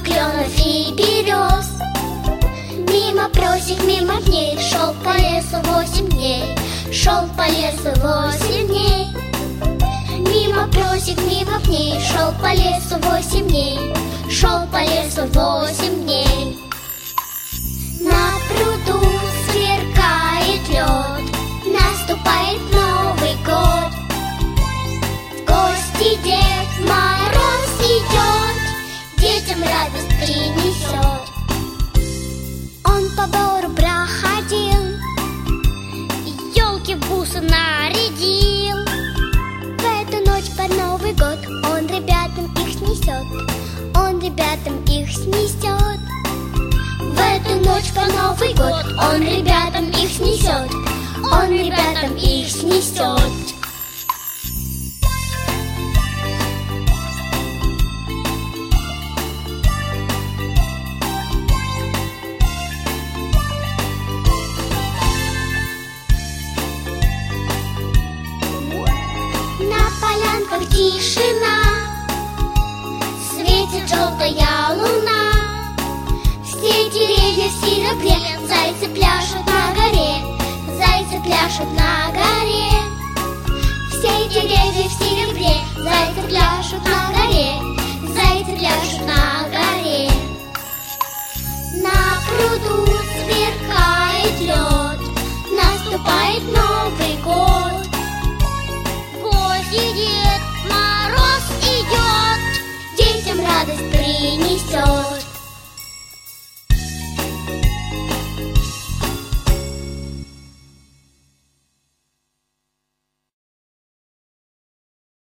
кленов и берез. Мимо просек, мимо пней, шел по лесу 8 дней, шел по лесу 8 дней. Мимо просек, мимо пней, шел по лесу 8 дней, шел по лесу 8 дней. На пруду сверкает лед, наступает Новый год. В гости Дед Мороз идет, детям радость принесет. Он по бору проходил, елки в бусы нарядил. В эту ночь под Новый год он ребятам их снесет, он ребятам их снесет. В эту ночь под Новый год он ребятам их снесет, он ребятам их снесет. На полянках тишина, светит желтая луна. Все деревья в серебре, зайцы пляшут на горе, зайцы пляшут на горе. Все деревья в серебре, зайцы пляшут на горе, зайцы пляшут на горе. На пруду сверкает лед, наступает Новый год. В гости Дед Мороз идет, детям радость принесет.